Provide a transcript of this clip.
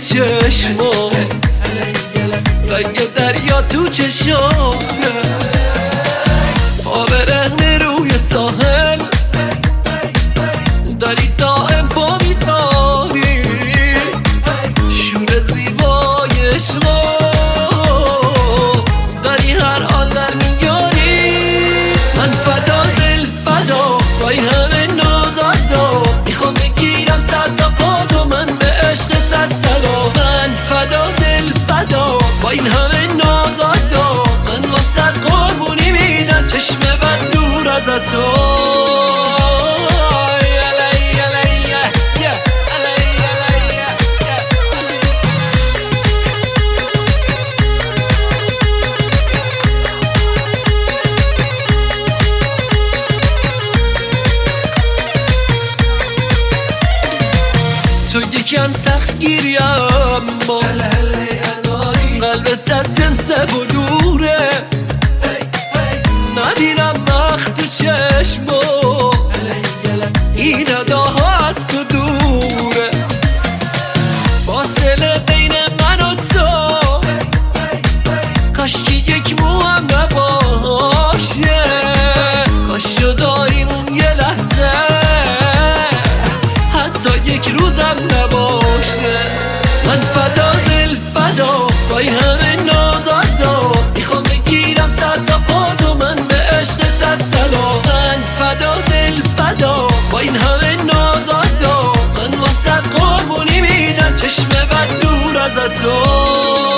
چشمات، رنگ دریا تو چشمات، پا برهنه روی ساحل داری دائم پا میذاری، شور زیبای عشقات داری هر آن در میاری. من فدا دل فدا با این همه نازادا، میخوام بگیرم سر تا پا تو، من به عشقت از طلا. من فدا دل فدا با این همه نازادا، من واسه قربونی میدم چشم بد دور از تو. تو یکم سخت گیری اما قلبت از جنس بلوره، نبینم مخ تو چشمو این اداها از تو دوره، فاصله بین من و تو کاشکی یک مو هم نباشه، کاش جداییمون یه لحظه حتی یک روزم نباشه. من فدا دل فدا با این همه نازادا، میخوام بگیرم سر تا پا تو، من به عشقت از طلا. من فدا دل فدا با این همه نازادا، من واسه قربونی میدم چشم بد دور از تو.